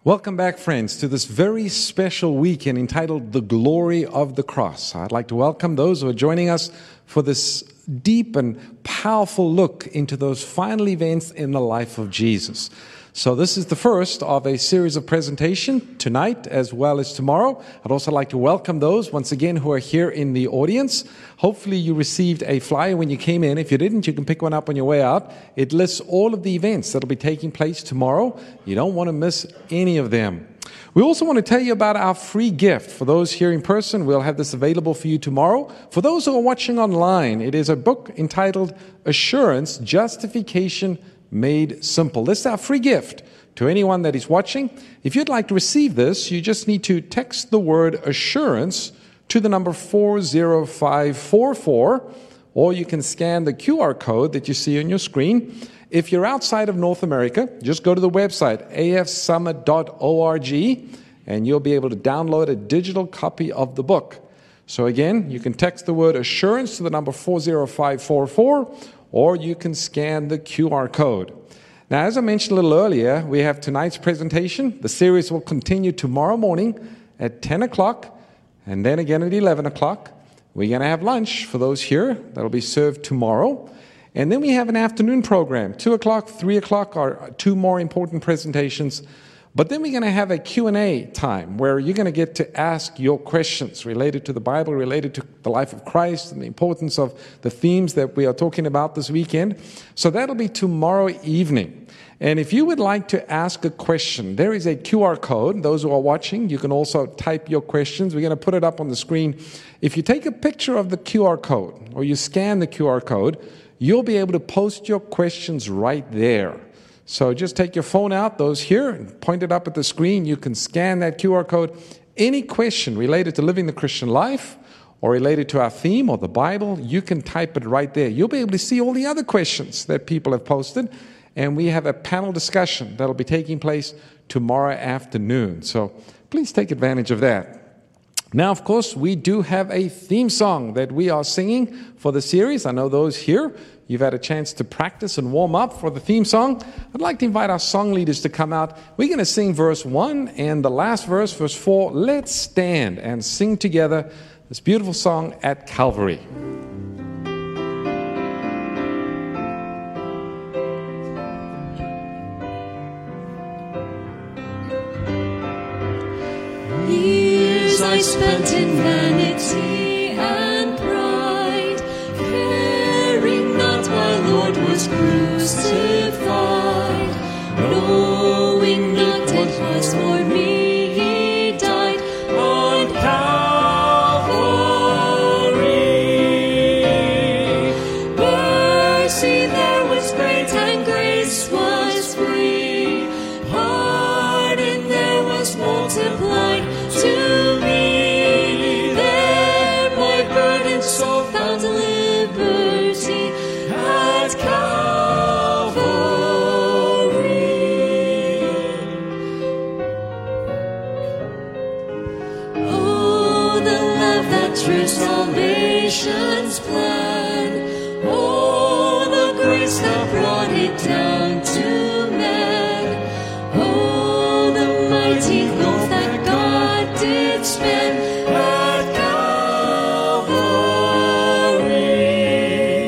Welcome back, friends, to this very special weekend entitled The Glory of the Cross. I'd like to welcome those who are joining us for this deep and powerful look into those final events in the life of Jesus. So this is the first of a series of presentations tonight as well as tomorrow. I'd also like to welcome those, once again, who are here in the audience. Hopefully you received a flyer when you came in. If you didn't, you can pick one up on your way out. It lists all of the events that will be taking place tomorrow. You don't want to miss any of them. We also want to tell you about our free gift. For those here in person, we'll have this available for you tomorrow. For those who are watching online, it is a book entitled Assurance, Justification Made Simple. This is our free gift to anyone that is watching. If you'd like to receive this, you just need to text the word assurance to the number 40544, or you can scan the QR code that you see on your screen. If you're outside of North America, just go to the website afsummit.org and you'll be able to download a digital copy of the book. So again, you can text the word assurance to the number 40544, or you can scan the QR code. Now, as I mentioned a little earlier, we have tonight's presentation. The series will continue tomorrow morning at 10 o'clock, and then again at 11 o'clock. We're going to have lunch for those here. That'll be served tomorrow. And then we have an afternoon program. 2 o'clock, 3 o'clock are two more important presentations. But then we're going to have a Q&A time where you're going to get to ask your questions related to the Bible, related to the life of Christ and the importance of the themes that we are talking about this weekend. So that'll be tomorrow evening. And if you would like to ask a question, there is a QR code. Those who are watching, you can also type your questions. We're going to put it up on the screen. If you take a picture of the QR code or you scan the QR code, you'll be able to post your questions right there. So just take your phone out, those here, and point it up at the screen. You can scan that QR code. Any question related to living the Christian life or related to our theme or the Bible, you can type it right there. You'll be able to see all the other questions that people have posted. And we have a panel discussion that'll be taking place tomorrow afternoon. So please take advantage of that. Now, of course, we do have a theme song that we are singing for the series. I know those here, you've had a chance to practice and warm up for the theme song. I'd like to invite our song leaders to come out. We're going to sing verse 1 and the last verse, verse 4. Let's stand and sing together this beautiful song at Calvary. Years I spent in vanity and pride, caring not my Lord was crucified, knowing not it was for me He died on Calvary. Mercy there was great and grace was free, pardon there was multiplied to me. There my burdened soul found liberty at Calvary. Oh, the love that through salvation's plan, oh, the grace that brought it down to man, oh, the mighty gulf that God did spend at Calvary.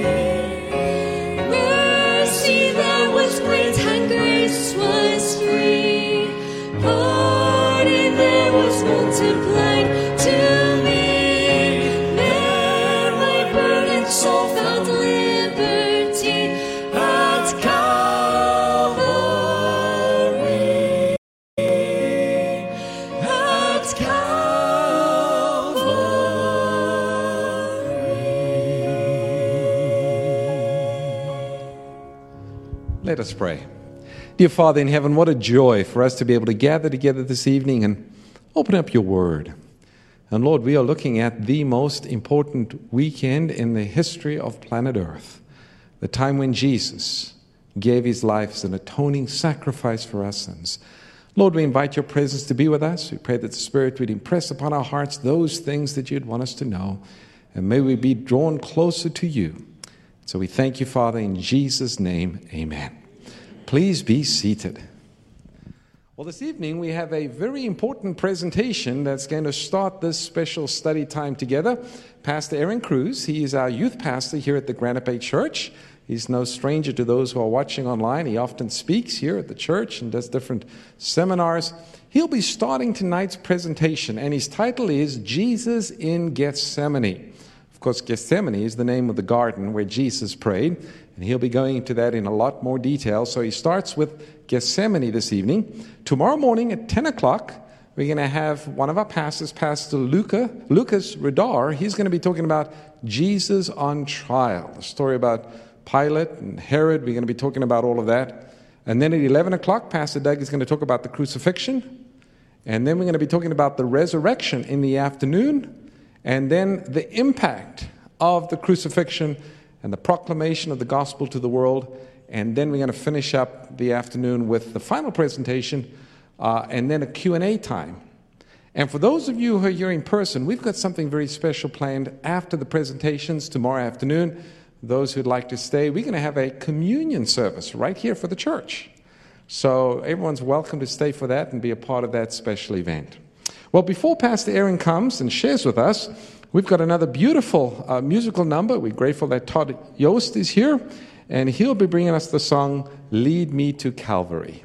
Mercy there was great and grace was free, pardon there was multiplied to me. There my burdened soul found liberty at Calvary. At Calvary. Let us pray. Dear Father in heaven, what a joy for us to be able to gather together this evening and open up your word. And Lord, we are looking at the most important weekend in the history of planet Earth, the time when Jesus gave his life as an atoning sacrifice for our sins. Lord, we invite your presence to be with us. We pray that the Spirit would impress upon our hearts those things that you'd want us to know. And may we be drawn closer to you. So we thank you, Father, in Jesus' name, amen. Please be seated. Well, this evening we have a very important presentation that's going to start this special study time together. Pastor Aaron Cruz, he is our youth pastor here at the Granite Bay Church. He's no stranger to those who are watching online. He often speaks here at the church and does different seminars. He'll be starting tonight's presentation, and his title is Jesus in Gethsemane. Of course, Gethsemane is the name of the garden where Jesus prayed, and he'll be going into that in a lot more detail. So he starts with Gethsemane this evening. Tomorrow morning at 10 o'clock, we're going to have one of our pastors, Pastor Lucas Radar. He's going to be talking about Jesus on trial, the story about Pilate and Herod. We're going to be talking about all of that. And then at 11 o'clock, Pastor Doug is going to talk about the crucifixion. And then we're going to be talking about the resurrection in the afternoon. And then the impact of the crucifixion and the proclamation of the gospel to the world. And then we're going to finish up the afternoon with the final presentation and then a Q&A time. And for those of you who are here in person, we've got something very special planned after the presentations tomorrow afternoon. Those who'd like to stay, we're going to have a communion service right here for the church. So everyone's welcome to stay for that and be a part of that special event. Well, before Pastor Aaron comes and shares with us, we've got another beautiful musical number. We're grateful that Todd Yost is here, and he'll be bringing us the song, Lead Me to Calvary.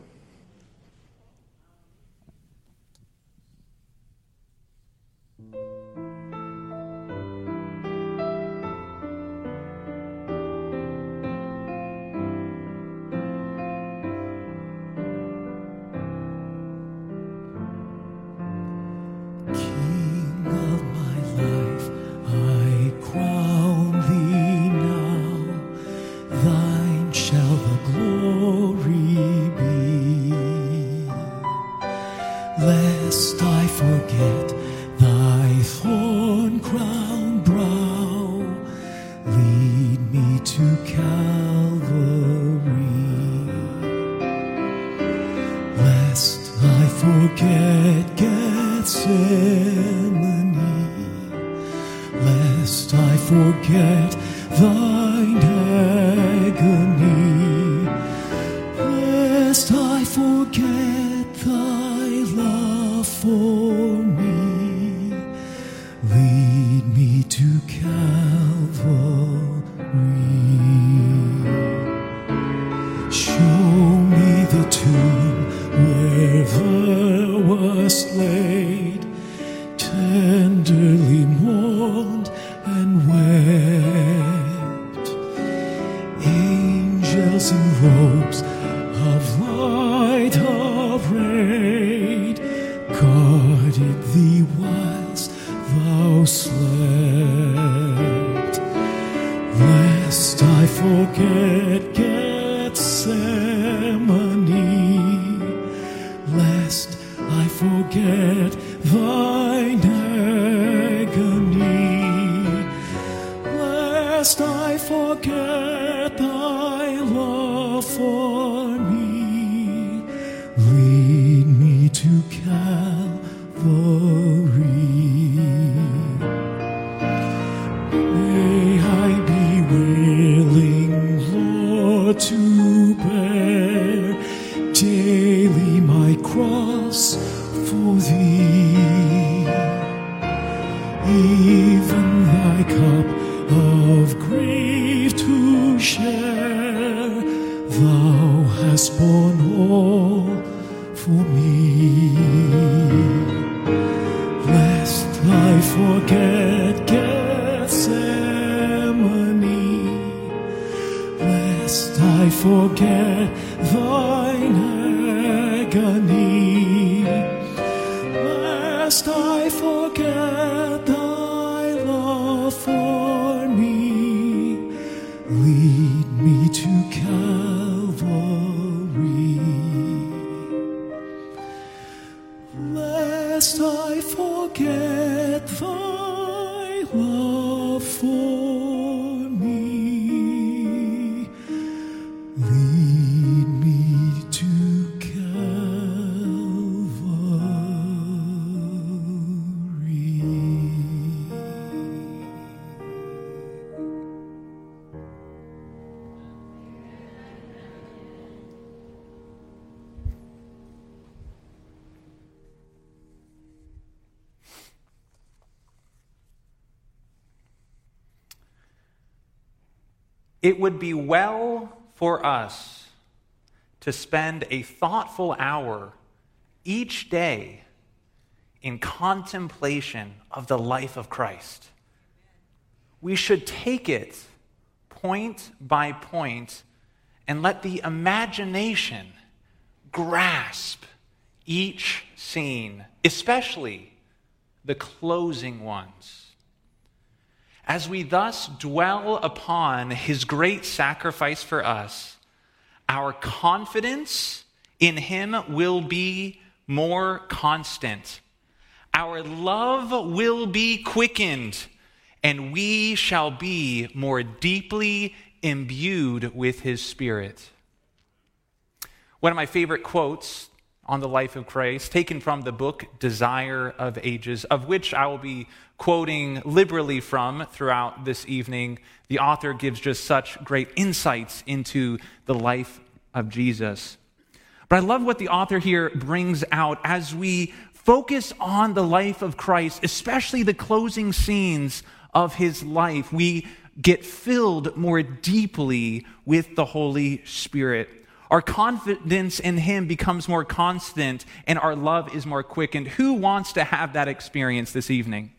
It would be well for us to spend a thoughtful hour each day in contemplation of the life of Christ. We should take it point by point and let the imagination grasp each scene, especially the closing ones. As we thus dwell upon his great sacrifice for us, our confidence in him will be more constant. Our love will be quickened, and we shall be more deeply imbued with his Spirit. One of my favorite quotes on the life of Christ, taken from the book Desire of Ages, of which I will be quoting liberally from throughout this evening. The author gives just such great insights into the life of Jesus. But I love what the author here brings out as we focus on the life of Christ, especially the closing scenes of his life. We get filled more deeply with the Holy Spirit. Our confidence in him becomes more constant, and our love is more quickened. Who wants to have that experience this evening?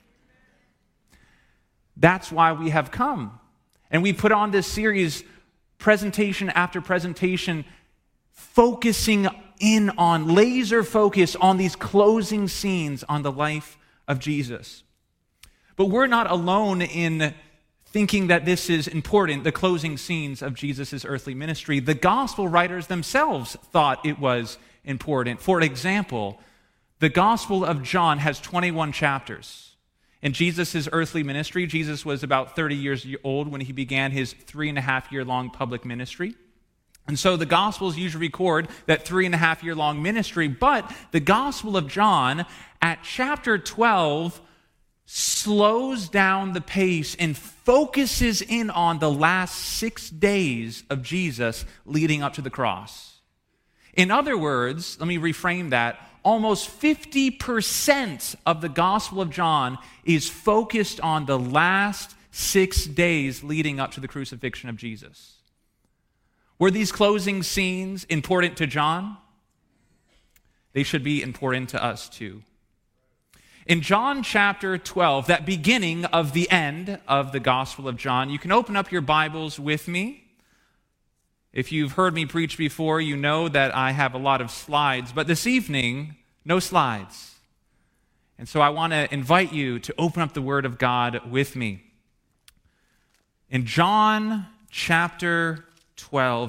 That's why we have come. And we put on this series, presentation after presentation, focusing in on, laser focus on these closing scenes on the life of Jesus. But we're not alone in thinking that this is important, the closing scenes of Jesus' earthly ministry. The gospel writers themselves thought it was important. For example, the Gospel of John has 21 chapters. In Jesus' earthly ministry, Jesus was about 30 years old when he began his 3.5-year-long public ministry. And so the Gospels usually record that 3.5-year-long ministry, but the Gospel of John at chapter 12 slows down the pace and focuses in on the last 6 days of Jesus leading up to the cross. In other words, let me reframe that, almost 50% of the Gospel of John is focused on the last 6 days leading up to the crucifixion of Jesus. Were these closing scenes important to John? They should be important to us too. In John chapter 12, that beginning of the end of the Gospel of John, you can open up your Bibles with me. If you've heard me preach before, you know that I have a lot of slides, but this evening, no slides. And so I want to invite you to open up the Word of God with me. In John chapter 12,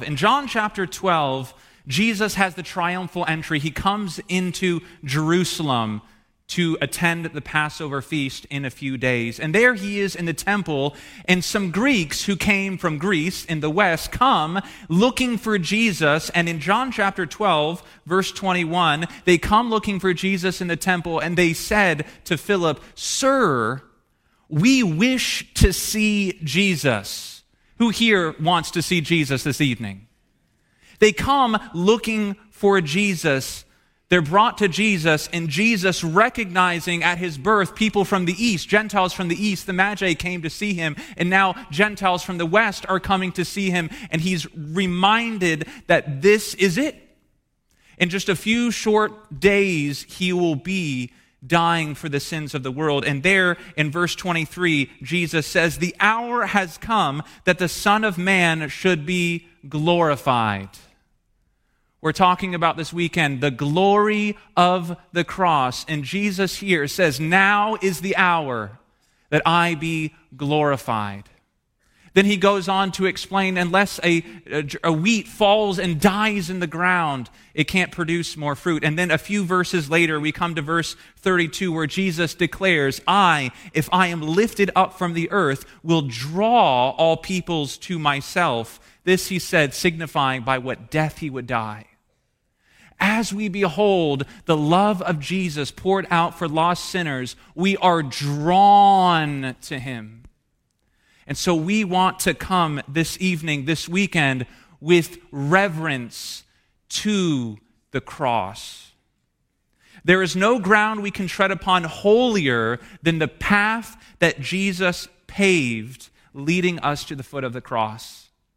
Jesus has the triumphal entry. He comes into Jerusalem to attend the Passover feast in a few days. And there he is in the temple, and some Greeks who came from Greece in the west come looking for Jesus. And in John chapter 12, verse 21, they come looking for Jesus in the temple, and they said to Philip, "Sir, we wish to see Jesus." Who here wants to see Jesus this evening? They come looking for Jesus. They're brought to Jesus, and Jesus, recognizing at his birth people from the east, Gentiles from the east, the Magi came to see him, and now Gentiles from the west are coming to see him, and he's reminded that this is it. In just a few short days, he will be dying for the sins of the world. And there in verse 23, Jesus says, "The hour has come that the Son of Man should be glorified." We're talking about this weekend the glory of the cross. And Jesus here says, now is the hour that I be glorified. Then he goes on to explain, unless a wheat falls and dies in the ground, it can't produce more fruit. And then a few verses later, we come to verse 32, where Jesus declares, "I, if I am lifted up from the earth, will draw all peoples to myself." This he said, signifying by what death he would die. As we behold the love of Jesus poured out for lost sinners, we are drawn to him. And so we want to come this evening, this weekend, with reverence to the cross. There is no ground we can tread upon holier than the path that Jesus paved, leading us to the foot of the cross.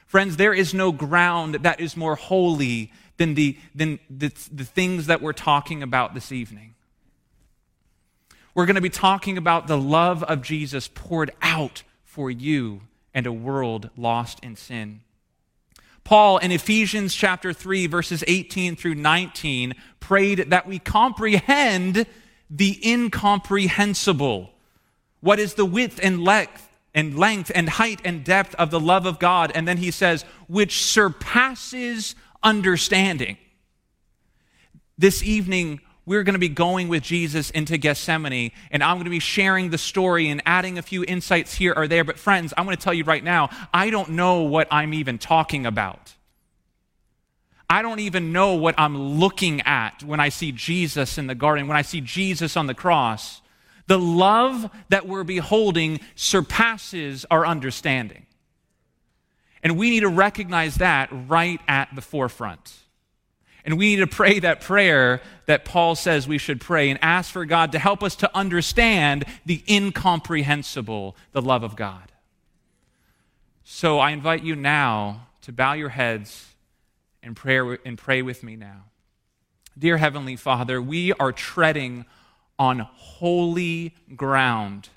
Friends, there is no ground that is more holy than the things that we're talking about this evening. We're going to be talking about the love of Jesus poured out for you and a world lost in sin. Paul, in Ephesians chapter 3, verses 18 through 19, prayed that we comprehend the incomprehensible. What is the width and length and height and depth of the love of God? And then he says, which surpasses understanding. This evening, we're going to be going with Jesus into Gethsemane, and I'm going to be sharing the story and adding a few insights here or there. But friends, I'm going to tell you right now, I don't know what I'm even talking about. I don't even know what I'm looking at when I see Jesus in the garden, when I see Jesus on the cross. The love that we're beholding surpasses our understanding. And we need to recognize that right at the forefront. And we need to pray that prayer that Paul says we should pray and ask for God to help us to understand the incomprehensible, the love of God. So I invite you now to bow your heads and pray with me now. Dear Heavenly Father, we are treading on holy ground.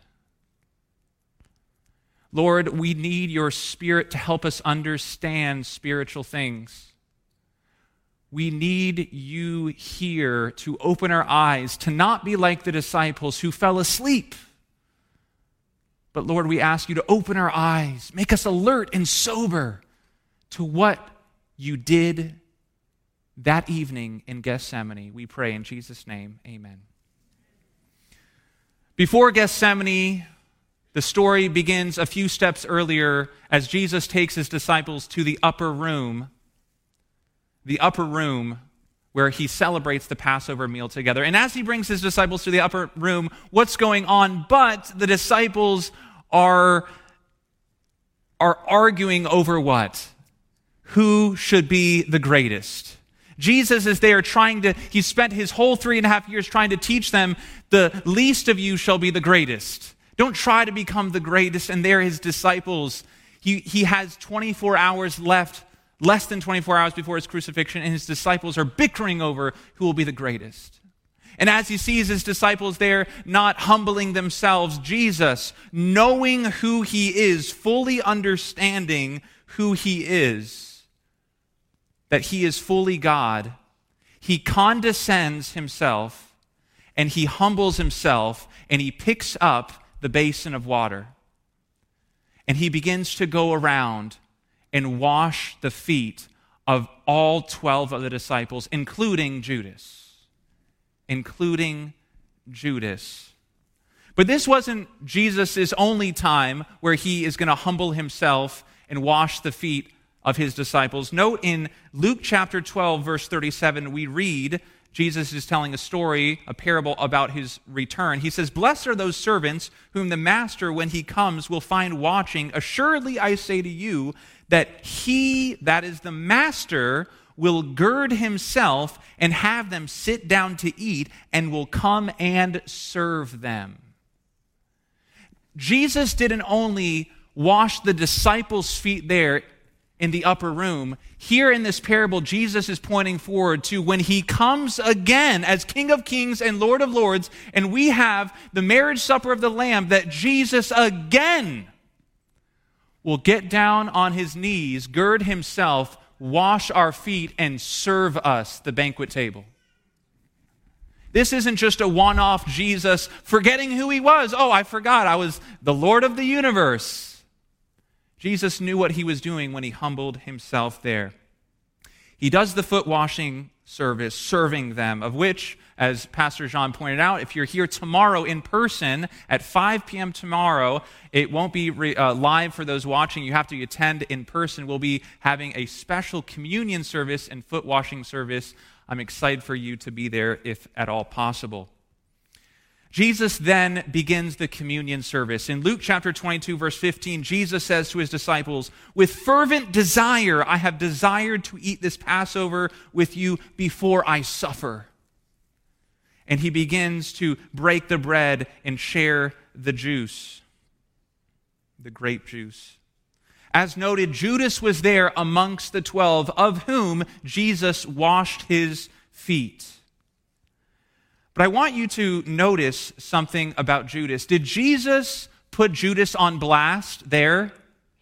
Lord, we need your Spirit to help us understand spiritual things. We need you here to open our eyes, to not be like the disciples who fell asleep. But Lord, we ask you to open our eyes, make us alert and sober to what you did that evening in Gethsemane. We pray in Jesus' name, amen. Before Gethsemane, the story begins a few steps earlier as Jesus takes his disciples to the upper room where he celebrates the Passover meal together. And as he brings his disciples to the upper room, what's going on? But the disciples are arguing over what? Who should be the greatest? Jesus is there he spent his whole 3.5 years trying to teach them, the least of you shall be the greatest. Don't try to become the greatest. And they're his disciples. He has 24 hours left, less than 24 hours before his crucifixion, and his disciples are bickering over who will be the greatest. And as he sees his disciples there not humbling themselves, Jesus, knowing who he is, fully understanding who he is, that he is fully God, he condescends himself, and he humbles himself, and he picks up the basin of water. And he begins to go around and wash the feet of all 12 of the disciples, including Judas. But this wasn't Jesus' only time where he is going to humble himself and wash the feet of his disciples. Note in Luke chapter 12, verse 37, we read, Jesus is telling a story, a parable about his return. He says, "Blessed are those servants whom the master, when he comes, will find watching. Assuredly, I say to you that he, that is the master, will gird himself and have them sit down to eat and will come and serve them." Jesus didn't only wash the disciples' feet there in the upper room. Here in this parable, Jesus is pointing forward to when he comes again as King of Kings and Lord of Lords, and we have the marriage supper of the Lamb, that Jesus again will get down on his knees, gird himself, wash our feet, and serve us the banquet table. This isn't just a one-off Jesus forgetting who he was. Oh, I forgot, I was the Lord of the universe. Jesus knew what he was doing when he humbled himself there. He does the foot washing service, serving them, of which, as Pastor Jean pointed out, if you're here tomorrow in person at 5 p.m. tomorrow, it won't be live for those watching. You have to attend in person. We'll be having a special communion service and foot washing service. I'm excited for you to be there if at all possible. Jesus then begins the communion service. In Luke chapter 22, verse 15, Jesus says to his disciples, "With fervent desire I have desired to eat this Passover with you before I suffer." And he begins to break the bread and share the juice, the grape juice. As noted, Judas was there amongst the 12, of whom Jesus washed his feet. But I want you to notice something about Judas. Did Jesus put Judas on blast there?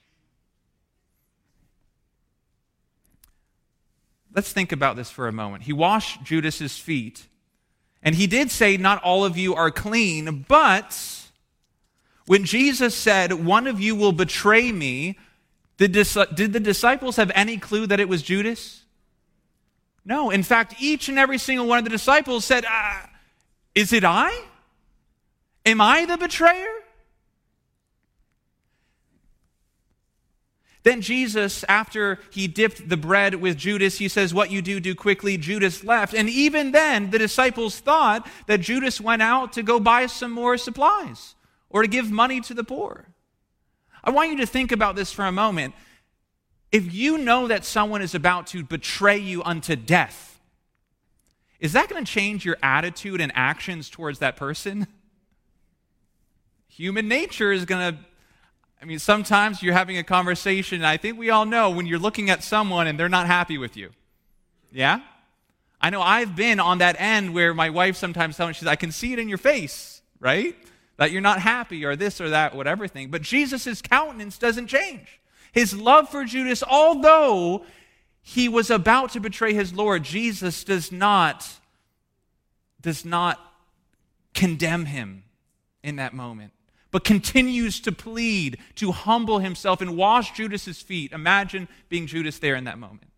Let's think about this for a moment. He washed Judas's feet, and he did say, not all of you are clean, but when Jesus said, one of you will betray me, did the disciples have any clue that it was Judas? No. In fact, each and every single one of the disciples said, is it I? Am I the betrayer? Then Jesus, after he dipped the bread with Judas, he says, what you do, do quickly. Judas left. And even then, the disciples thought that Judas went out to go buy some more supplies or to give money to the poor. I want you to think about this for a moment. If you know that someone is about to betray you unto death, is that going to change your attitude and actions towards that person? Human nature is going to, sometimes you're having a conversation, and I think we all know when you're looking at someone and they're not happy with you. Yeah? I know I've been on that end where my wife sometimes tells me, she says, I can see it in your face, right? That you're not happy or this or that, whatever thing. But Jesus' countenance doesn't change. His love for Judas, although he was about to betray his Lord, Jesus does not condemn him in that moment, but continues to plead, to humble himself and wash Judas's feet. Imagine being Judas there in that moment.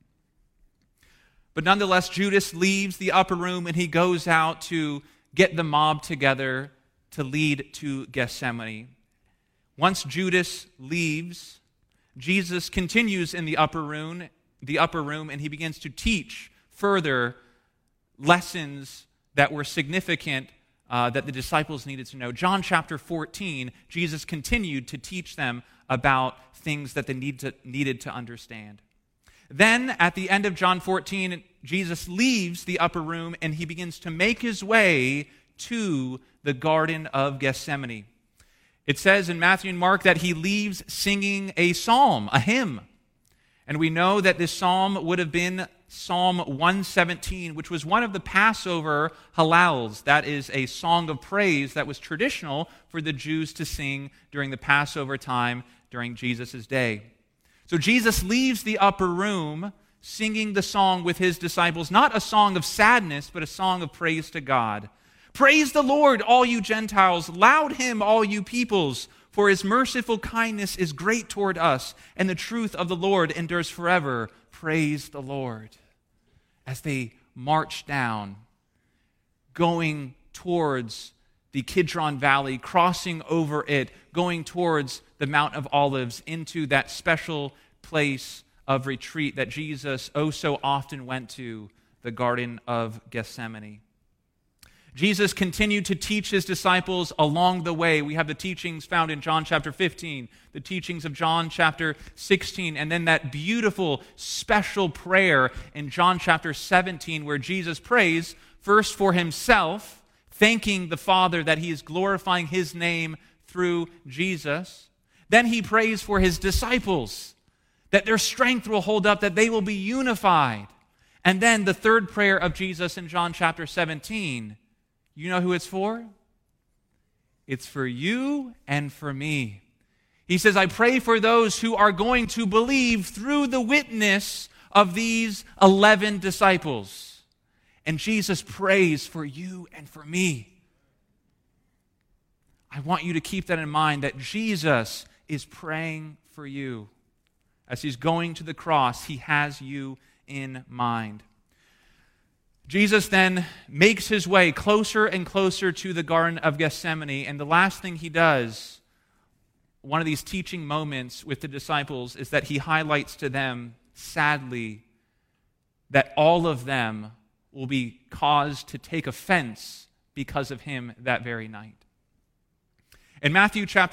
But nonetheless, Judas leaves the upper room and he goes out to get the mob together to lead to Gethsemane. Once Judas leaves, Jesus continues in the upper room, and he begins to teach further lessons that were significant that the disciples needed to know. John chapter 14, Jesus continued to teach them about things that they needed to understand. Then, at the end of John 14, Jesus leaves the upper room and he begins to make his way to the Garden of Gethsemane. It says in Matthew and Mark that he leaves singing a psalm, a hymn. And we know that this psalm would have been Psalm 117, which was one of the Passover hallels. That is a song of praise that was traditional for the Jews to sing during the Passover time during Jesus' day. So Jesus leaves the upper room singing the song with his disciples, not a song of sadness, but a song of praise to God. Praise the Lord, all you Gentiles. Laud him, all you peoples. For his merciful kindness is great toward us, and the truth of the Lord endures forever. Praise the Lord. As they march down, going towards the Kidron Valley, crossing over it, going towards the Mount of Olives, into that special place of retreat that Jesus oh so often went to, the Garden of Gethsemane. Jesus continued to teach his disciples along the way. We have the teachings found in John chapter 15, the teachings of John chapter 16, and then that beautiful special prayer in John chapter 17 where Jesus prays first for himself, thanking the Father that he is glorifying his name through Jesus. Then he prays for his disciples, that their strength will hold up, that they will be unified. And then the third prayer of Jesus in John chapter 17, you know who it's for? It's for you and for me. He says, I pray for those who are going to believe through the witness of these 11 disciples. And Jesus prays for you and for me. I want you to keep that in mind, that Jesus is praying for you. As he's going to the cross, he has you in mind. Jesus then makes his way closer and closer to the Garden of Gethsemane, and the last thing he does, one of these teaching moments with the disciples, is that he highlights to them, sadly, that all of them will be caused to take offense because of him that very night. In Matthew chapter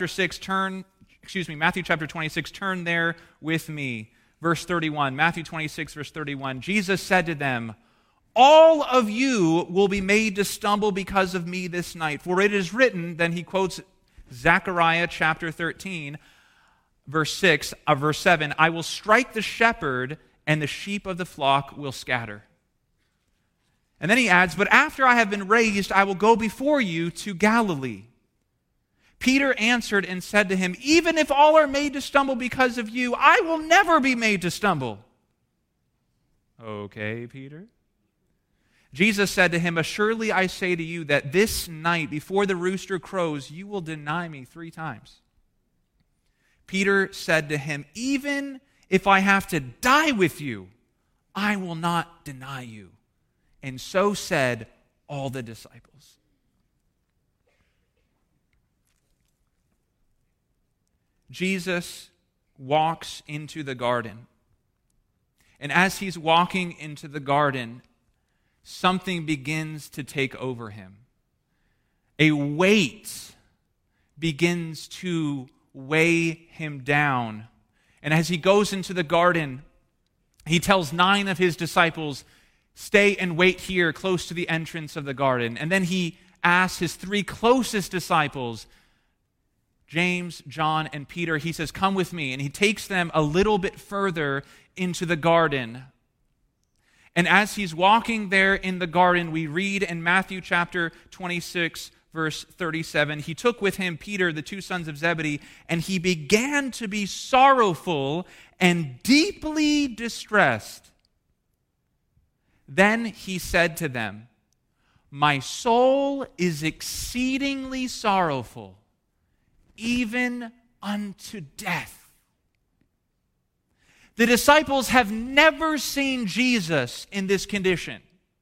26, turn there with me. Verse 31, Matthew 26, verse 31, Jesus said to them, all of you will be made to stumble because of me this night. For it is written, then he quotes Zechariah chapter 13, verse 7, I will strike the shepherd, and the sheep of the flock will scatter. And then he adds, but after I have been raised, I will go before you to Galilee. Peter answered and said to him, even if all are made to stumble because of you, I will never be made to stumble. Okay, Peter. Jesus said to him, assuredly I say to you that this night before the rooster crows, you will deny me 3 times. Peter said to him, even if I have to die with you, I will not deny you. And so said all the disciples. Jesus walks into the garden. And as he's walking into the garden, something begins to take over him. A weight begins to weigh him down. And as he goes into the garden, he tells 9 of his disciples, stay and wait here close to the entrance of the garden. And then he asks his 3 closest disciples, James, John, and Peter, he says, come with me. And he takes them a little bit further into the garden. And as he's walking there in the garden, we read in Matthew chapter 26, verse 37, he took with him Peter, the 2 sons of Zebedee, and he began to be sorrowful and deeply distressed. Then he said to them, my soul is exceedingly sorrowful, even unto death. The disciples have never seen Jesus in this condition.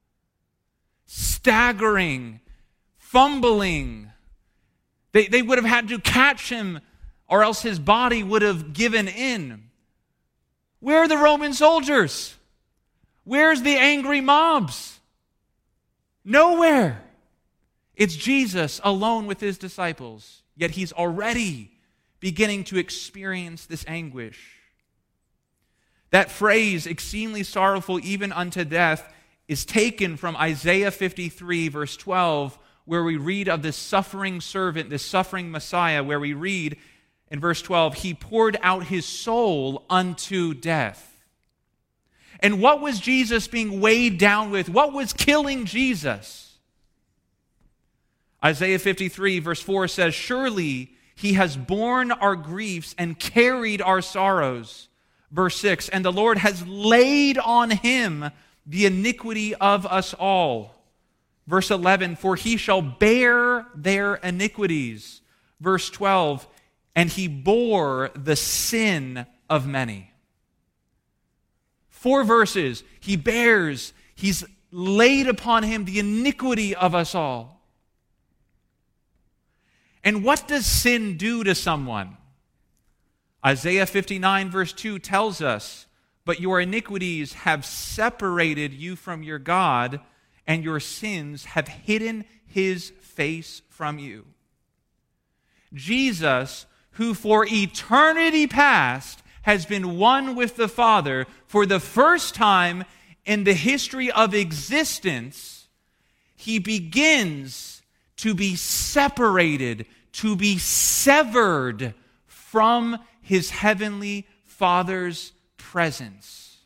Staggering, fumbling. They would have had to catch him, or else his body would have given in. Where are the Roman soldiers? Where's the angry mobs? Nowhere. It's Jesus alone with his disciples. Yet he's already beginning to experience this anguish. That phrase, exceedingly sorrowful even unto death, is taken from Isaiah 53, verse 12, where we read of this suffering servant, this suffering Messiah, where we read in verse 12, he poured out his soul unto death. And what was Jesus being weighed down with? What was killing Jesus? Isaiah 53, verse 4 says, surely he has borne our griefs and carried our sorrows. Verse 6, and the Lord has laid on him the iniquity of us all. Verse 11, for he shall bear their iniquities. Verse 12, and he bore the sin of many. 4 verses, he bears, he's laid upon him the iniquity of us all. And what does sin do to someone? Isaiah 59 verse 2 tells us, but your iniquities have separated you from your God, and your sins have hidden his face from you. Jesus, who for eternity past has been one with the Father, for the first time in the history of existence, he begins to be separated, to be severed from his heavenly Father's presence.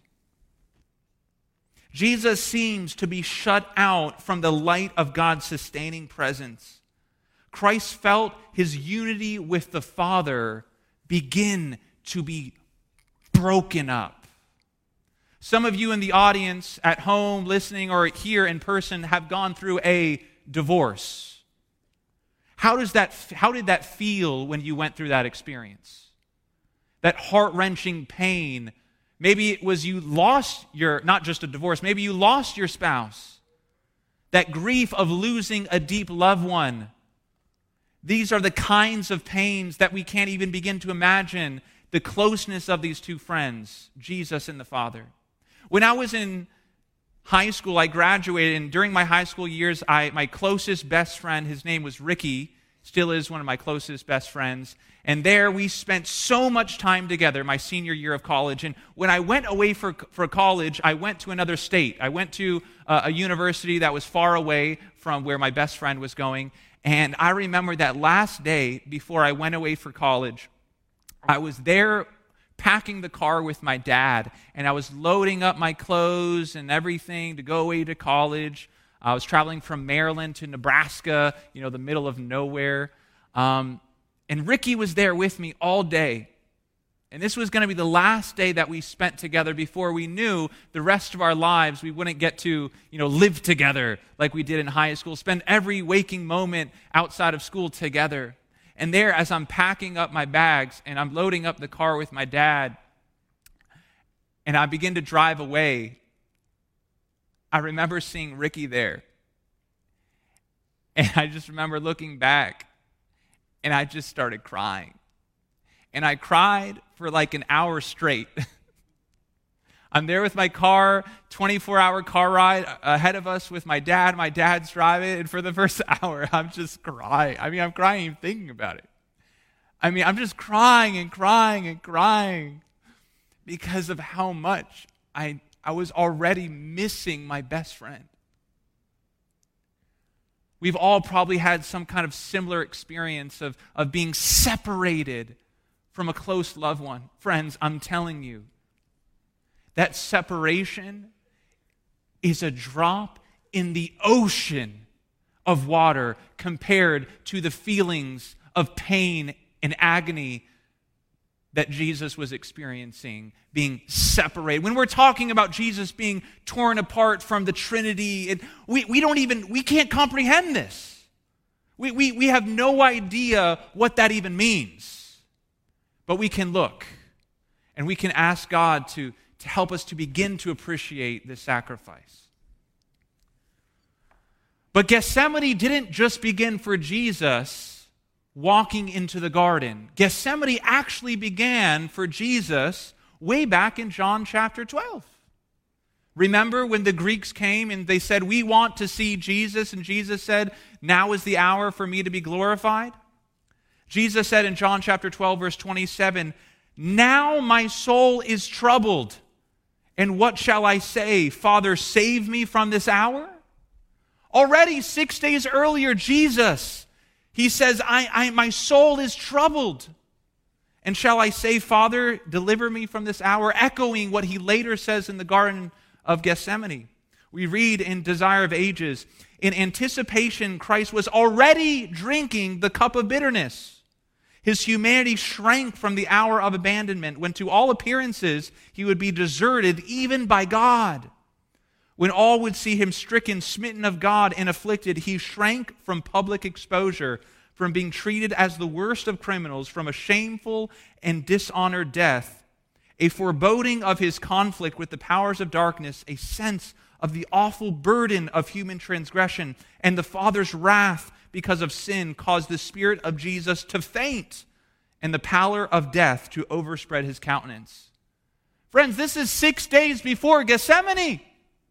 Jesus seems to be shut out from the light of God's sustaining presence. Christ felt his unity with the Father begin to be broken up. Some of you in the audience, at home, listening, or here in person, have gone through a divorce. How did that feel when you went through that experience? That heart-wrenching pain. Maybe it was you lost not just a divorce, maybe you lost your spouse. That grief of losing a deep loved one. These are the kinds of pains that we can't even begin to imagine the closeness of these 2 friends, Jesus and the Father. When I was in high school, I graduated, and during my high school years, my closest best friend, his name was Ricky, still is one of my closest best friends. And there we spent so much time together my senior year of college. And when I went away for college, I went to another state. I went to a university that was far away from where my best friend was going. And I remember that last day before I went away for college, I was there packing the car with my dad, and I was loading up my clothes and everything to go away to college. I was traveling from Maryland to Nebraska, the middle of nowhere. And Ricky was there with me all day. And this was going to be the last day that we spent together before we knew the rest of our lives we wouldn't get to, live together like we did in high school, spend every waking moment outside of school together. And there, as I'm packing up my bags and I'm loading up the car with my dad, and I begin to drive away, I remember seeing Ricky there. And I just remember looking back, and I just started crying. And I cried for like an hour straight. I'm there with my car, 24-hour car ride ahead of us with my dad. My dad's driving, and for the first hour, I'm just crying. I'm crying even thinking about it. I'm just crying and crying and crying because of how much I was already missing my best friend. We've all probably had some kind of similar experience of being separated from a close loved one. Friends, I'm telling you, that separation is a drop in the ocean of water compared to the feelings of pain and agony that Jesus was experiencing, being separated. When we're talking about Jesus being torn apart from the Trinity, we can't comprehend this. We have no idea what that even means. But we can look, and we can ask God to help us to begin to appreciate this sacrifice. But Gethsemane didn't just begin for Jesus walking into the garden. Gethsemane actually began for Jesus way back in John chapter 12. Remember when the Greeks came and they said, "We want to see Jesus," and Jesus said, "Now is the hour for me to be glorified"? Jesus said in John chapter 12, verse 27, "Now my soul is troubled, and what shall I say? Father, save me from this hour?" Already 6 days earlier, Jesus, he says, my soul is troubled. And shall I say, Father, deliver me from this hour? Echoing what he later says in the Garden of Gethsemane. We read in Desire of Ages, in anticipation, Christ was already drinking the cup of bitterness. His humanity shrank from the hour of abandonment, when to all appearances he would be deserted even by God. When all would see him stricken, smitten of God, and afflicted, he shrank from public exposure, from being treated as the worst of criminals, from a shameful and dishonored death, a foreboding of his conflict with the powers of darkness, a sense of the awful burden of human transgression, and the Father's wrath because of sin caused the Spirit of Jesus to faint, and the pallor of death to overspread his countenance. Friends, this is 6 days before Gethsemane.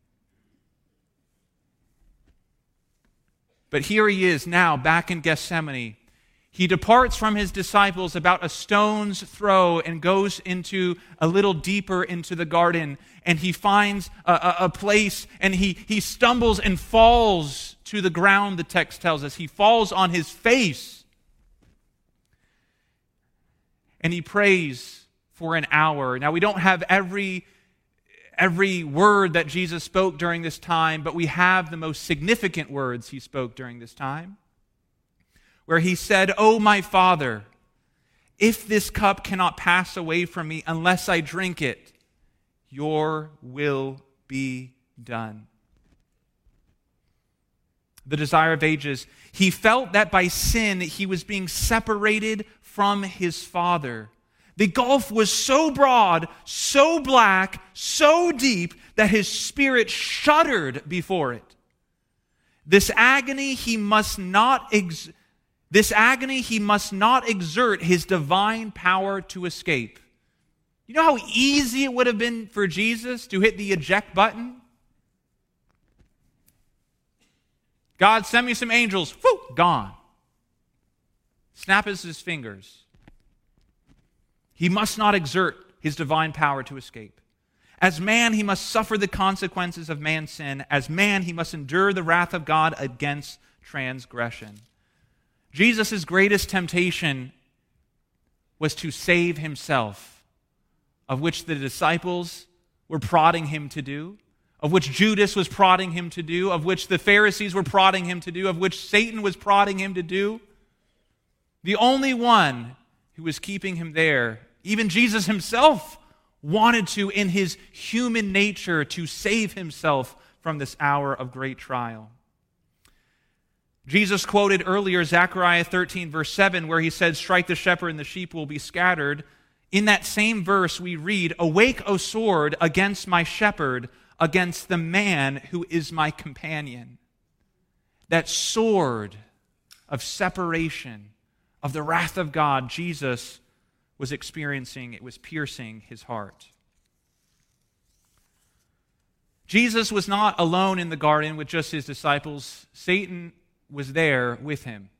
But here he is now back in Gethsemane. He departs from his disciples about a stone's throw and goes into a little deeper into the garden, and he finds a place, and he stumbles and falls to the ground, the text tells us. He falls on his face, and he prays for an hour. Now, we don't have every word that Jesus spoke during this time, but we have the most significant words he spoke during this time, where he said, "Oh, my Father, if this cup cannot pass away from me unless I drink it, your will be done." The Desire of Ages, he felt that by sin he was being separated from his Father. The gulf was so broad, so black, so deep that his spirit shuddered before it. This agony he must not exert his divine power to escape. You know how easy it would have been for Jesus to hit the eject button? God, send me some angels. Whoo, gone. Snap his fingers. He must not exert his divine power to escape. As man, he must suffer the consequences of man's sin. As man, he must endure the wrath of God against transgression. Jesus' greatest temptation was to save himself, of which the disciples were prodding him to do, of which Judas was prodding him to do, of which the Pharisees were prodding him to do, of which Satan was prodding him to do. The only one who was keeping him there, even Jesus himself, wanted to, in his human nature, to save himself from this hour of great trial. Jesus quoted earlier Zechariah 13, verse 7, where he said, "Strike the shepherd and the sheep will be scattered." In that same verse we read, "Awake, O sword, against my shepherd, against the man who is my companion." That sword of separation, of the wrath of God, Jesus was experiencing. It was piercing his heart. Jesus was not alone in the garden with just his disciples. Satan was there with him.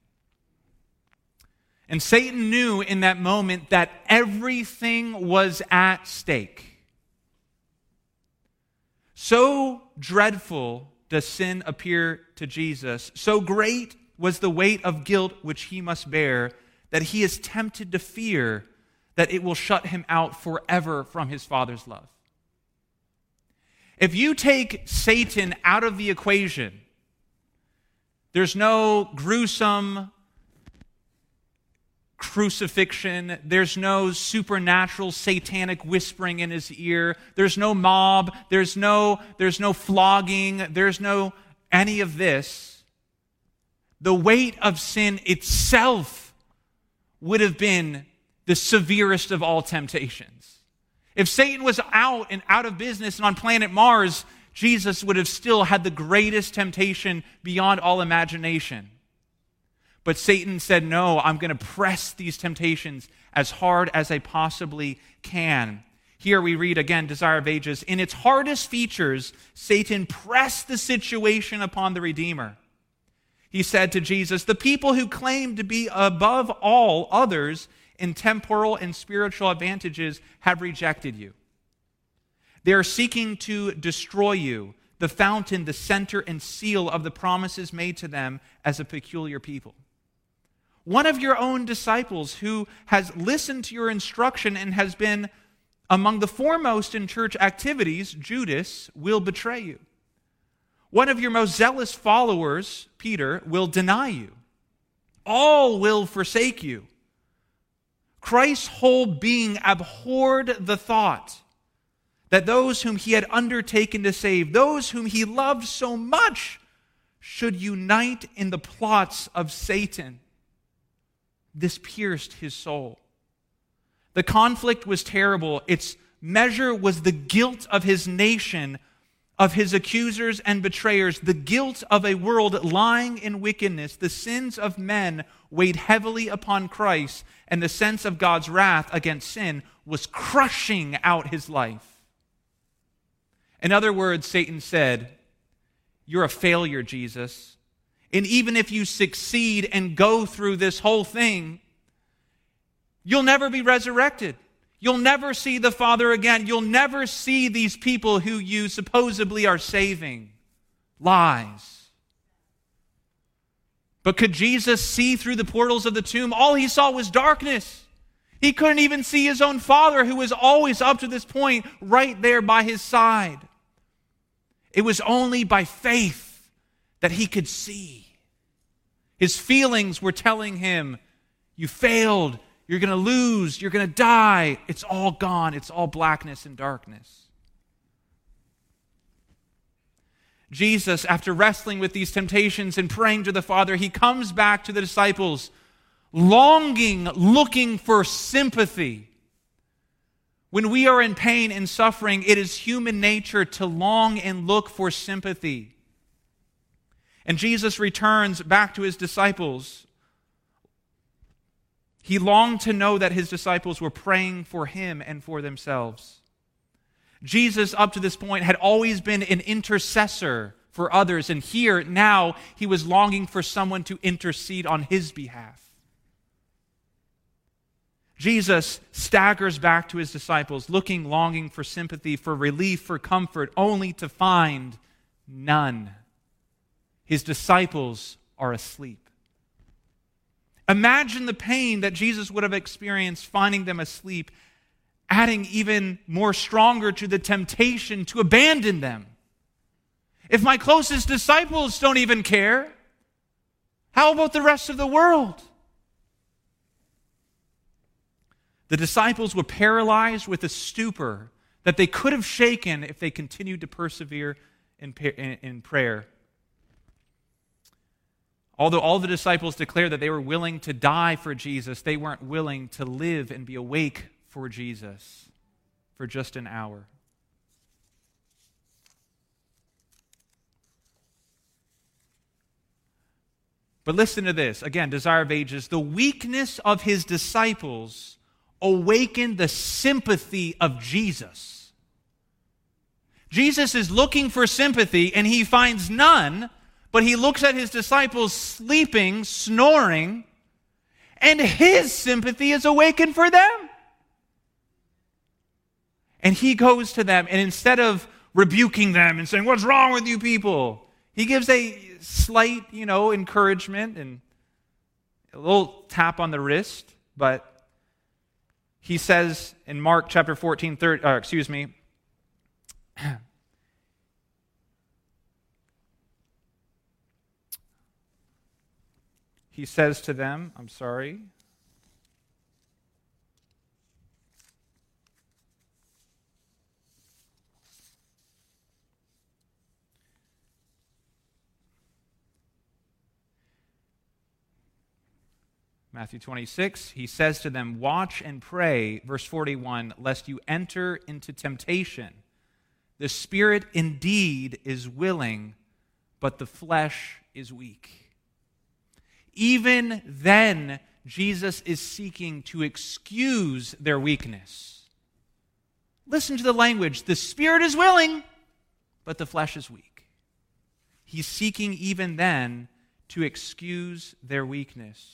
And Satan knew in that moment that everything was at stake. So dreadful does sin appear to Jesus, so great was the weight of guilt which he must bear, that he is tempted to fear that it will shut him out forever from his Father's love. If you take Satan out of the equation, there's no gruesome crucifixion. There's no supernatural satanic whispering in his ear. There's no mob. There's no flogging. There's no any of this. The weight of sin itself would have been the severest of all temptations. If Satan was out of business and on planet Mars, Jesus would have still had the greatest temptation beyond all imagination. But Satan said, "No, I'm going to press these temptations as hard as I possibly can." Here we read again, Desire of Ages. In its hardest features, Satan pressed the situation upon the Redeemer. He said to Jesus, "The people who claim to be above all others in temporal and spiritual advantages have rejected you. They are seeking to destroy you, the fountain, the center, and seal of the promises made to them as a peculiar people. One of your own disciples who has listened to your instruction and has been among the foremost in church activities, Judas, will betray you. One of your most zealous followers, Peter, will deny you. All will forsake you." Christ's whole being abhorred the thought that those whom he had undertaken to save, those whom he loved so much, should unite in the plots of Satan. This pierced his soul. The conflict was terrible. Its measure was the guilt of his nation, of his accusers and betrayers, the guilt of a world lying in wickedness. The sins of men weighed heavily upon Christ, and the sense of God's wrath against sin was crushing out his life. In other words, Satan said, "You're a failure, Jesus. And even if you succeed and go through this whole thing, you'll never be resurrected. You'll never see the Father again. You'll never see these people who you supposedly are saving." Lies. But could Jesus see through the portals of the tomb? All he saw was darkness. He couldn't even see his own Father, who was always up to this point right there by his side. It was only by faith that he could see. His feelings were telling him, "You failed. You're going to lose. You're going to die. It's all gone. It's all blackness and darkness." Jesus, after wrestling with these temptations and praying to the Father, he comes back to the disciples, longing, looking for sympathy. When we are in pain and suffering, it is human nature to long and look for sympathy. And Jesus returns back to his disciples. He longed to know that his disciples were praying for him and for themselves. Jesus, up to this point, had always been an intercessor for others, and here, now, he was longing for someone to intercede on his behalf. Jesus staggers back to his disciples, longing for sympathy, for relief, for comfort, only to find none. His disciples are asleep. Imagine the pain that Jesus would have experienced finding them asleep, adding even more stronger to the temptation to abandon them. If my closest disciples don't even care, how about the rest of the world? The disciples were paralyzed with a stupor that they could have shaken if they continued to persevere in prayer. Although all the disciples declared that they were willing to die for Jesus, they weren't willing to live and be awake for Jesus for just an hour. But listen to this. Again, Desire of Ages. The weakness of his disciples awakened the sympathy of Jesus. Jesus is looking for sympathy and he finds none, but he looks at his disciples sleeping, snoring, and his sympathy is awakened for them. And he goes to them, and instead of rebuking them and saying, "What's wrong with you people?" he gives a slight, encouragement and a little tap on the wrist, but he says in Mark chapter 14, he says to them, Matthew 26, he says to them, "Watch and pray," verse 41, "lest you enter into temptation. The spirit indeed is willing, but the flesh is weak." Even then, Jesus is seeking to excuse their weakness. Listen to the language. The spirit is willing, but the flesh is weak. He's seeking even then to excuse their weakness.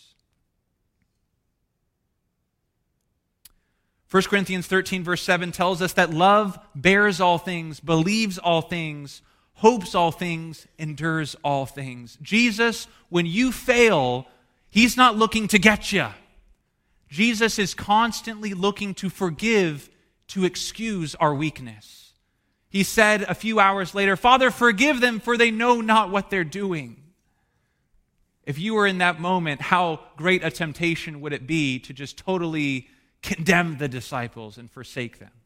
1 Corinthians 13, verse 7 tells us that love bears all things, believes all things, hopes all things, endures all things. Jesus, when you fail, he's not looking to get you. Jesus is constantly looking to forgive, to excuse our weakness. He said a few hours later, "Father, forgive them, for they know not what they're doing." If you were in that moment, how great a temptation would it be to just totally condemn the disciples and forsake them?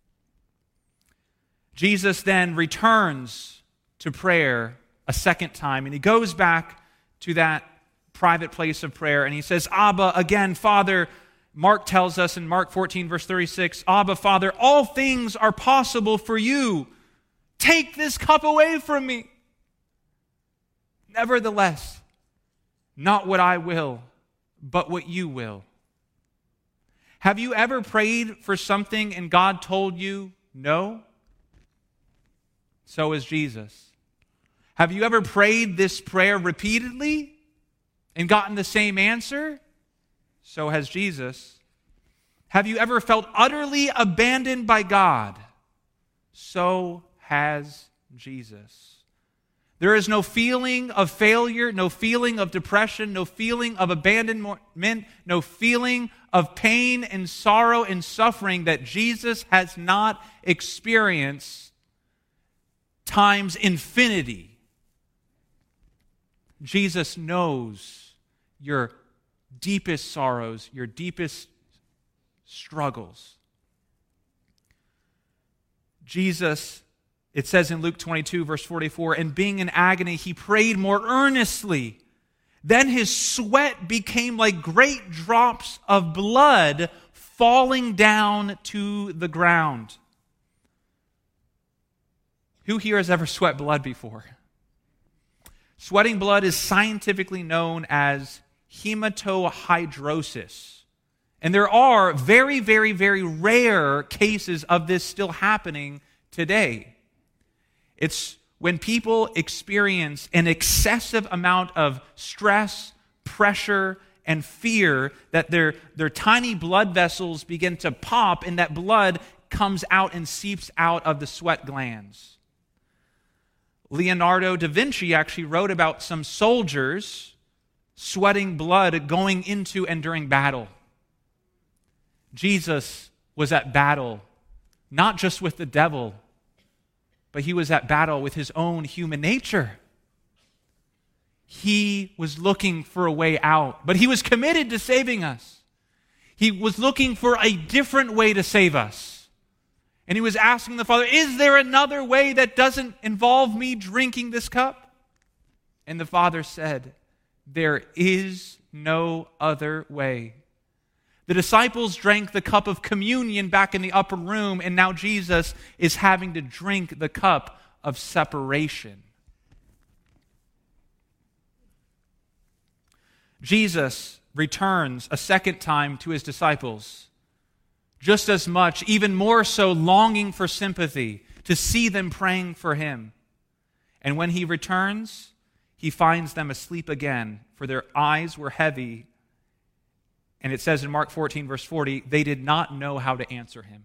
Jesus then returns to prayer a second time, and he goes back to that private place of prayer, and he says, "Abba," again, Father. Mark tells us in Mark 14, verse 36, "Abba, Father, all things are possible for you. Take this cup away from me. Nevertheless, not what I will, but what you will." Have you ever prayed for something and God told you no? So is Jesus. Have you ever prayed this prayer repeatedly and gotten the same answer? So has Jesus. Have you ever felt utterly abandoned by God? So has Jesus. There is no feeling of failure, no feeling of depression, no feeling of abandonment, no feeling of pain and sorrow and suffering that Jesus has not experienced times infinity. Jesus knows your deepest sorrows, your deepest struggles. Jesus, it says in Luke 22, verse 44, "And being in agony, he prayed more earnestly. Then his sweat became like great drops of blood falling down to the ground." Who here has ever sweat blood before? Sweating blood is scientifically known as hematohydrosis. And there are very, very, very rare cases of this still happening today. It's when people experience an excessive amount of stress, pressure, and fear that their tiny blood vessels begin to pop and that blood comes out and seeps out of the sweat glands. Leonardo da Vinci actually wrote about some soldiers sweating blood, going into and during battle. Jesus was at battle, not just with the devil, but he was at battle with his own human nature. He was looking for a way out, but he was committed to saving us. He was looking for a different way to save us. And he was asking the Father, is there another way that doesn't involve me drinking this cup? And the Father said, there is no other way. The disciples drank the cup of communion back in the upper room, and now Jesus is having to drink the cup of separation. Jesus returns a second time to his disciples, just as much, even more so, longing for sympathy, to see them praying for him. And when he returns, he finds them asleep again, for their eyes were heavy. And it says in Mark 14, verse 40, they did not know how to answer him.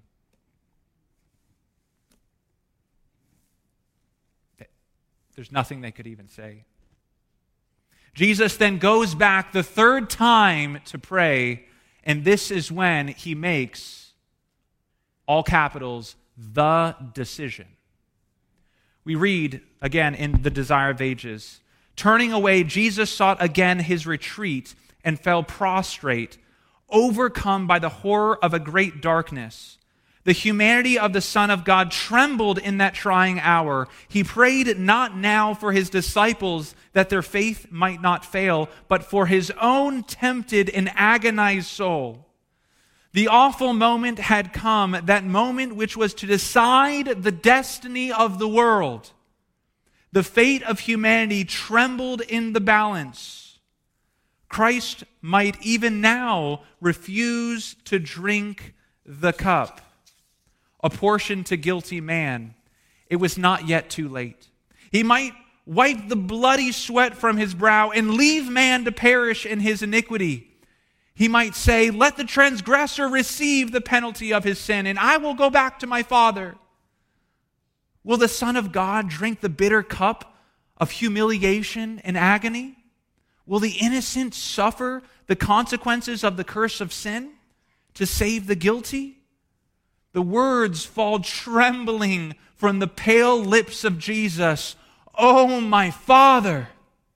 There's nothing they could even say. Jesus then goes back the third time to pray, and this is when he makes, all capitals, the decision. We read again in The Desire of Ages, turning away, Jesus sought again his retreat and fell prostrate, overcome by the horror of a great darkness. The humanity of the Son of God trembled in that trying hour. He prayed not now for his disciples that their faith might not fail, but for his own tempted and agonized soul. The awful moment had come, that moment which was to decide the destiny of the world. The fate of humanity trembled in the balance. Christ might even now refuse to drink the cup apportioned to guilty man. It was not yet too late. He might wipe the bloody sweat from his brow and leave man to perish in his iniquity. He might say, let the transgressor receive the penalty of his sin, and I will go back to my Father. Will the Son of God drink the bitter cup of humiliation and agony? Will the innocent suffer the consequences of the curse of sin to save the guilty? The words fall trembling from the pale lips of Jesus. Oh, my Father,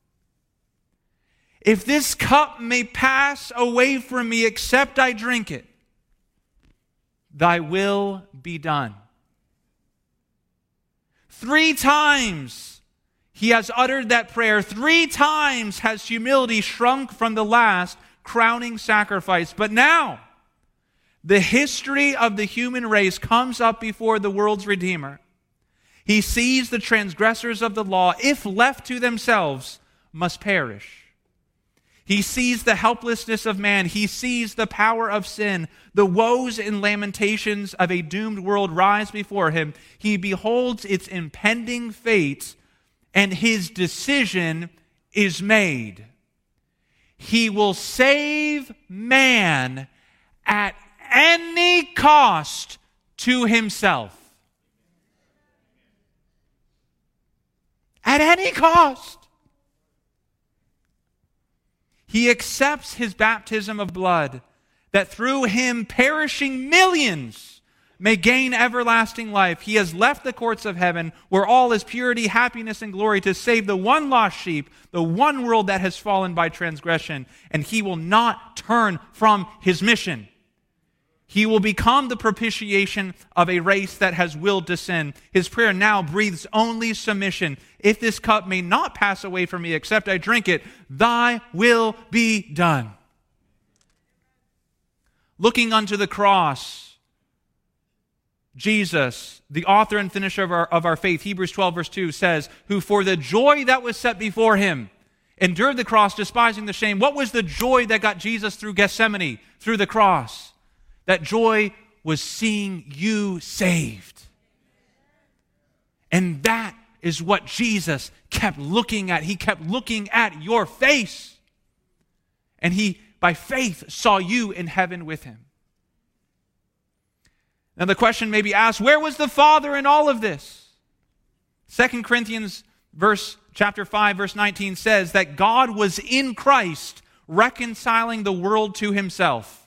if this cup may pass away from me except I drink it, thy will be done. 3 times he has uttered that prayer. 3 times has humility shrunk from the last crowning sacrifice. But now, the history of the human race comes up before the world's Redeemer. He sees the transgressors of the law, if left to themselves, must perish. He sees the helplessness of man. He sees the power of sin. The woes and lamentations of a doomed world rise before him. He beholds its impending fate, and his decision is made. He will save man at any cost to himself. At any cost. He accepts his baptism of blood, that through him perishing millions may gain everlasting life. He has left the courts of heaven, where all is purity, happiness, and glory, to save the one lost sheep, the one world that has fallen by transgression, and he will not turn from his mission. He will become the propitiation of a race that has willed to sin. His prayer now breathes only submission. If this cup may not pass away from me except I drink it, thy will be done. Looking unto the cross, Jesus, the author and finisher of our faith, Hebrews 12 verse 2 says, who for the joy that was set before him endured the cross, despising the shame. What was the joy that got Jesus through Gethsemane, through the cross? That joy was seeing you saved. And that is what Jesus kept looking at. He kept looking at your face. And he, by faith, saw you in heaven with him. Now the question may be asked, where was the Father in all of this? 2 Corinthians Chapter 5, verse 19 says that God was in Christ reconciling the world to himself.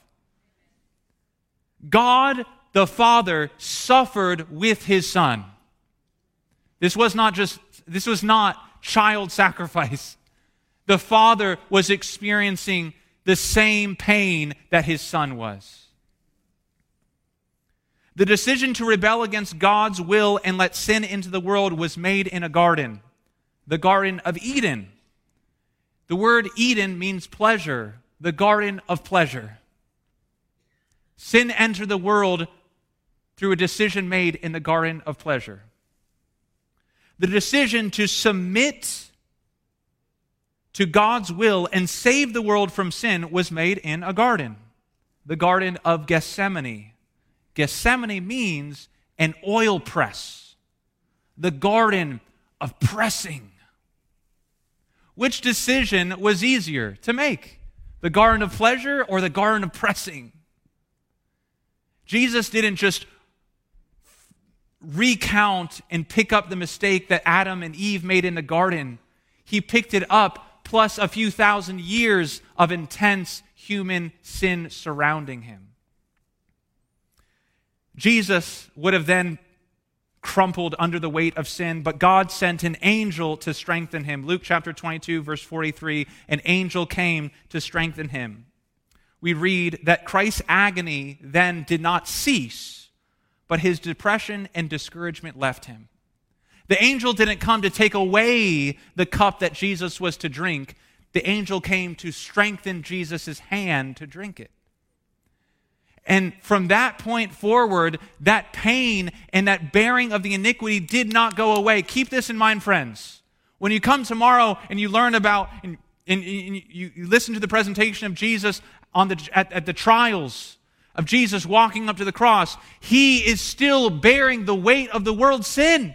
God the Father suffered with his Son. This was not child sacrifice. The Father was experiencing the same pain that his Son was. The decision to rebel against God's will and let sin into the world was made in a garden, the Garden of Eden. The word Eden means pleasure, the garden of pleasure. Sin entered the world through a decision made in the garden of pleasure. The decision to submit to God's will and save the world from sin was made in a garden, the Garden of Gethsemane. Gethsemane means an oil press, the garden of pressing. Which decision was easier to make? The garden of pleasure or the garden of pressing? Jesus didn't just recount and pick up the mistake that Adam and Eve made in the garden. He picked it up plus a few thousand years of intense human sin surrounding him. Jesus would have then crumpled under the weight of sin, but God sent an angel to strengthen him. Luke chapter 22, verse 43, an angel came to strengthen him. We read that Christ's agony then did not cease, but his depression and discouragement left him. The angel didn't come to take away the cup that Jesus was to drink. The angel came to strengthen Jesus' hand to drink it. And from that point forward, that pain and that bearing of the iniquity did not go away. Keep this in mind, friends. When you come tomorrow and you learn about, and you listen to the presentation of Jesus at the trials of Jesus walking up to the cross, he is still bearing the weight of the world's sin.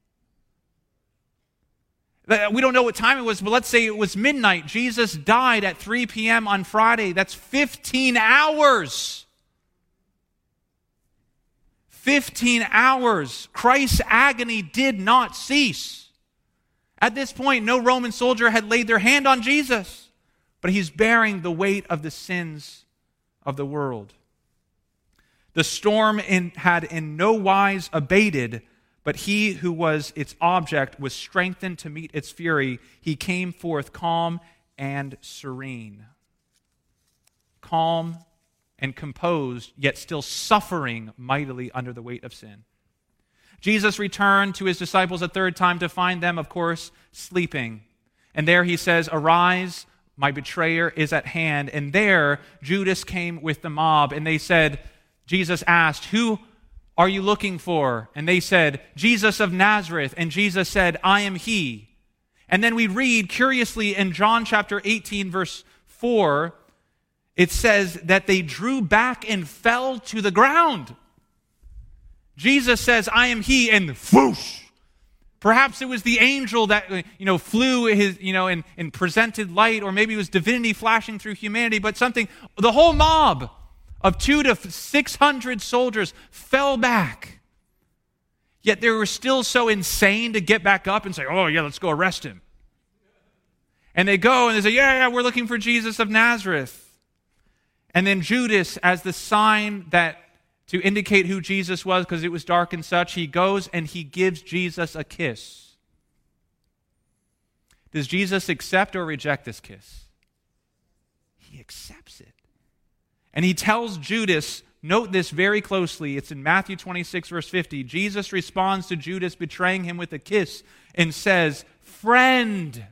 We don't know what time it was, but let's say it was midnight. Jesus died at 3 p.m. on Friday. That's 15 hours. 15 hours. Christ's agony did not cease. At this point, no Roman soldier had laid their hand on Jesus, but he's bearing the weight of the sins of the world. The storm had in no wise abated, but he who was its object was strengthened to meet its fury. He came forth calm and serene. Calm and composed, yet still suffering mightily under the weight of sin. Jesus returned to his disciples a third time to find them, of course, sleeping. And there he says, "Arise, my betrayer is at hand." And there Judas came with the mob, and they said, Jesus asked, "Who are you looking for?" And they said, "Jesus of Nazareth." And Jesus said, "I am he." And then we read, curiously, in John chapter 18, verse 4, it says that they drew back and fell to the ground. Jesus says, "I am he," and whoosh! Perhaps it was the angel that flew his and presented light, or maybe it was divinity flashing through humanity. But the whole mob of 200 to 600 soldiers fell back. Yet they were still so insane to get back up and say, "Oh yeah, let's go arrest him." And they go and they say, "Yeah, we're looking for Jesus of Nazareth." And then Judas, as the sign to indicate who Jesus was, because it was dark and such, he goes and he gives Jesus a kiss. Does Jesus accept or reject this kiss? He accepts it. And he tells Judas, note this very closely, it's in Matthew 26, verse 50. Jesus responds to Judas betraying him with a kiss and says, "Friend,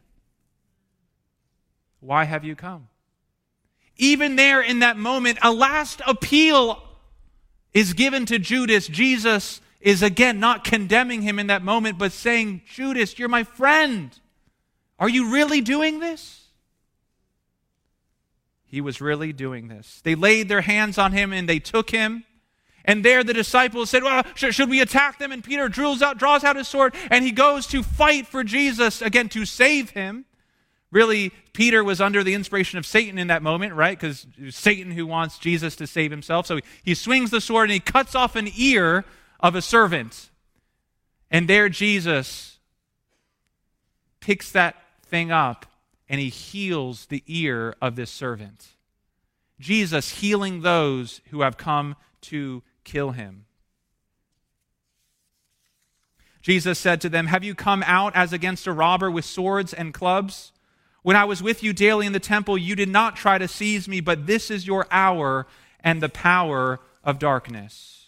why have you come?" Even there in that moment, a last appeal is given to Judas. Jesus is again not condemning him in that moment, but saying, "Judas, you're my friend. Are you really doing this?" He was really doing this. They laid their hands on him and they took him. And there the disciples said, "Well, should we attack them?" And Peter draws out his sword and he goes to fight for Jesus, again, to save him. Really, Peter was under the inspiration of Satan in that moment, right? Because it was Satan who wants Jesus to save himself. So he swings the sword and he cuts off an ear of a servant. And there Jesus picks that thing up and he heals the ear of this servant. Jesus healing those who have come to kill him. Jesus said to them, "Have you come out as against a robber with swords and clubs? When I was with you daily in the temple, you did not try to seize me, but this is your hour and the power of darkness."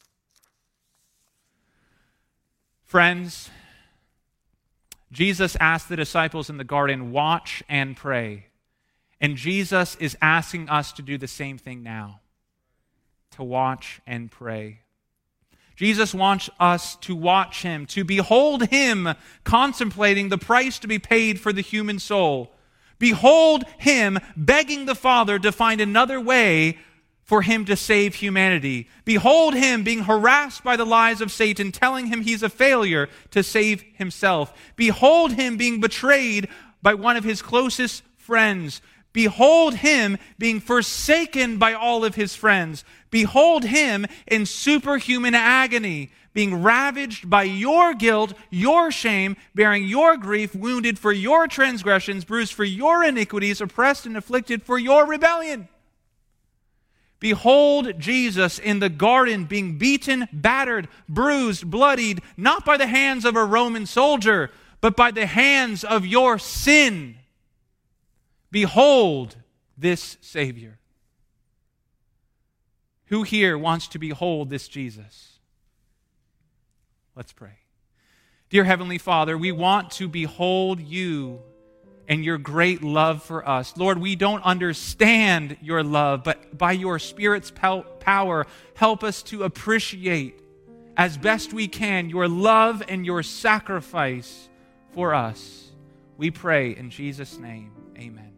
Friends, Jesus asked the disciples in the garden, "Watch and pray." And Jesus is asking us to do the same thing now, to watch and pray. Jesus wants us to watch him, to behold him contemplating the price to be paid for the human soul. Behold him begging the Father to find another way for him to save humanity. Behold him being harassed by the lies of Satan, telling him he's a failure to save himself. Behold him being betrayed by one of his closest friends. Behold him being forsaken by all of his friends. Behold him in superhuman agony, being ravaged by your guilt, your shame, bearing your grief, wounded for your transgressions, bruised for your iniquities, oppressed and afflicted for your rebellion. Behold Jesus in the garden being beaten, battered, bruised, bloodied, not by the hands of a Roman soldier, but by the hands of your sin. Behold this Savior. Who here wants to behold this Jesus? Let's pray. Dear Heavenly Father, we want to behold you and your great love for us. Lord, we don't understand your love, but by your Spirit's power, help us to appreciate as best we can your love and your sacrifice for us. We pray in Jesus' name, amen.